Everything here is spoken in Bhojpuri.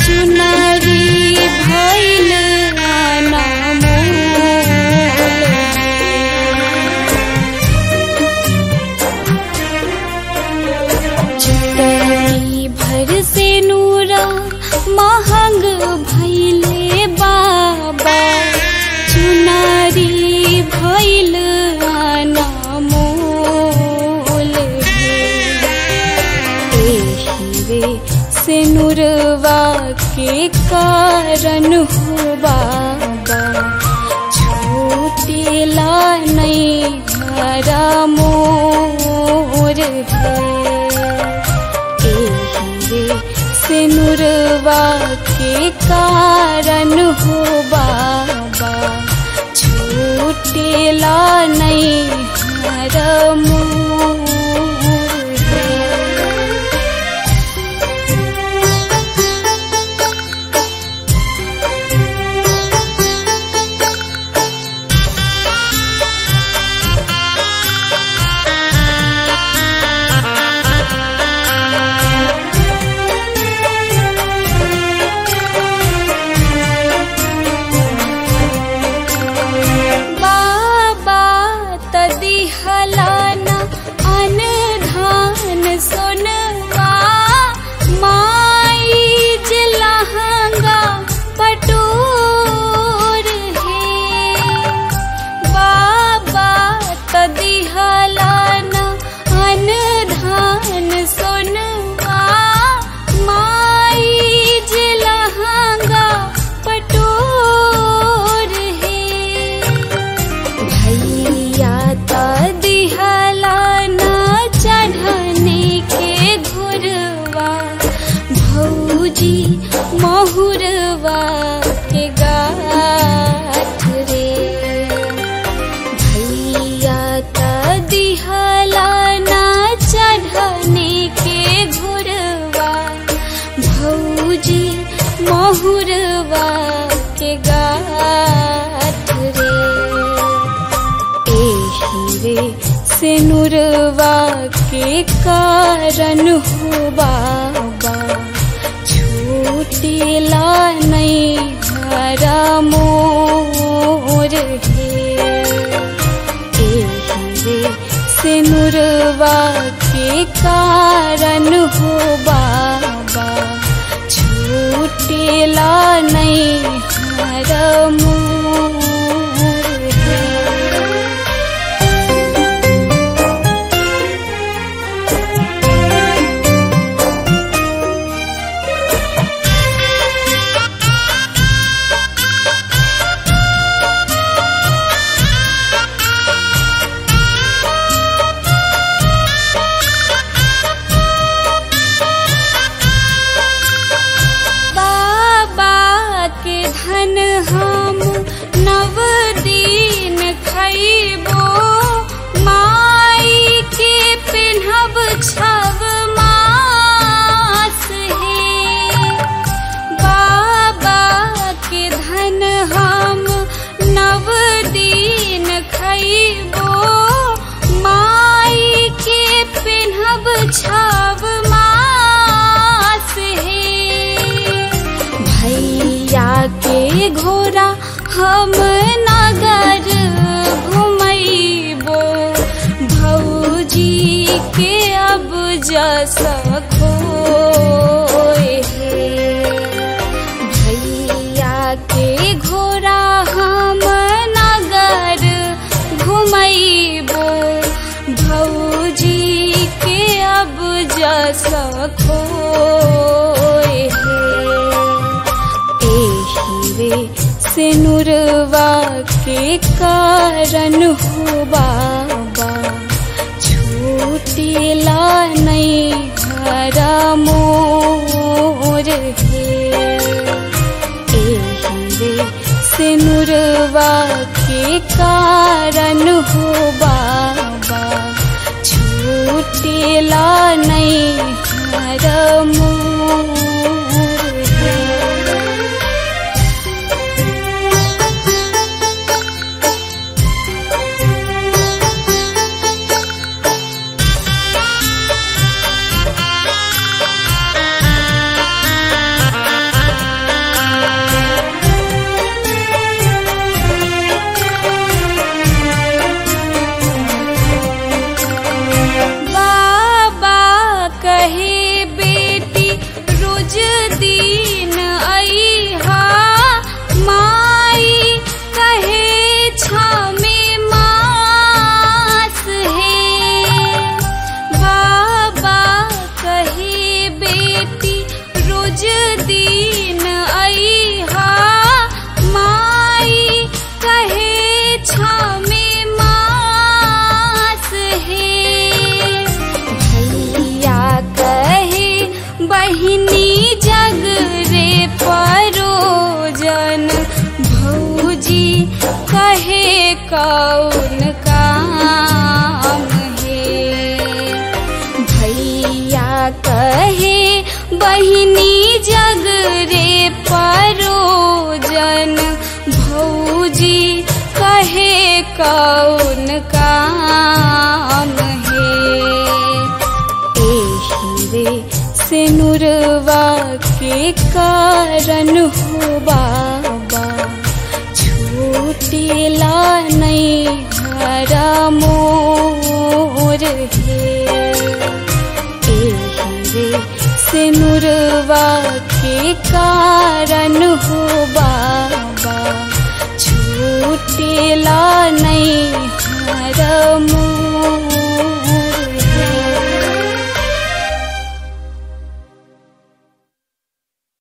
चुनरी भइल चुनरी भर से नूरा महंग भइले बाबा चुनरी भइल से नूरवा के कारण हो बाबा छूटेला नहीं हरा मोर है से नूरवा के कारण हो बाबा छूटेला नहीं हरा मोर महुरवा के गाठ रे भैया ता दिहला ना चढ़ने के घुरवा भौजी महुरवा के गाठ रे एही रे से नूरवा के कारण हो बाबा छूटेला नहीं हरा मोर है से नूरवा के कारण हो बाबा छूटेला नहीं हरा मोर है धन हम नव दिन खइबो माई के पिन्हब छव मास है बाबा के धन हम नव दिन खइबो माई के पिन्हब छव मास है भैया के घोड़ा हम नगर घुमैबो भौजी के अब जैसा खोए है भैया के घोड़ा हम नगर घुमैबो भौजी के अब जैसा खोए है से नूरवा के कारण हो बाबा छूटेला नहीं हरा मोर है से नूरवा के कारण हो बाबा छूटेला नहीं हरा मोर है कारण हो बाबा छूटेला नैहर मोर हे सिनुरवा के कारण हो बाबा छूटेला